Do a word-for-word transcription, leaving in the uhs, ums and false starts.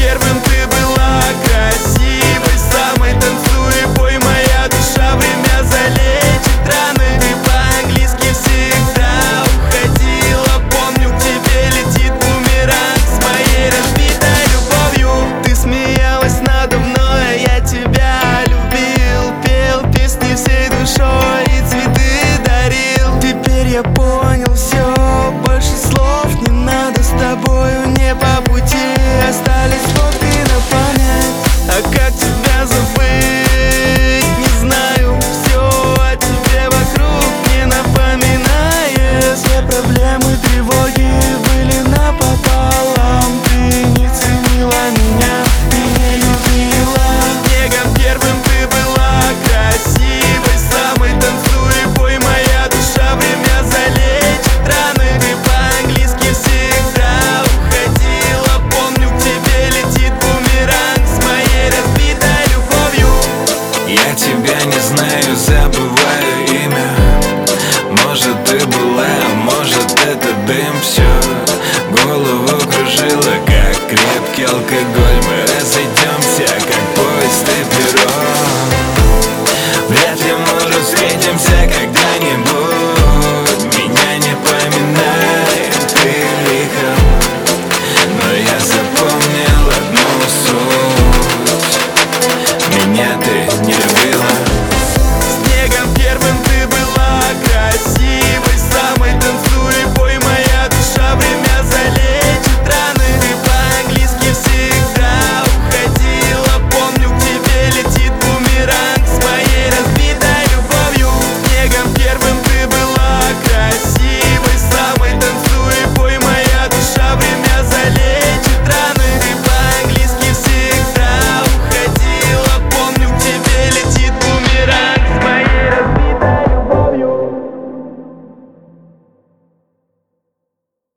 первым ты была красивой, самой. Танцуй, пой, моя душа, время залечит раны. Ты по-английски всегда уходила, помню, к тебе летит бумеранг с моей разбитой любовью. Ты смеялась надо мной, а я тебя любил, пел песни всей душой и цветы дарил. Теперь я понял все, больше слов не надо, с тобою не по пути. Остались фото на память, а как тебя забыть, не знаю. Все о тебе вокруг не напоминает. Все проблемы, тревоги были напополам. Ты не ценила меня, ты не любила. Снегом первым ты была красивой, самой. Танцуй, пой, моя душа, время залечит раны. Ты по-английски всегда уходила, помню, к тебе летит бумеранг с моей разбитой любовью. Я тебя не знаю, забываю имя. Может, ты была, а может, это дым. Все голову кружило, как крепкий алкоголь.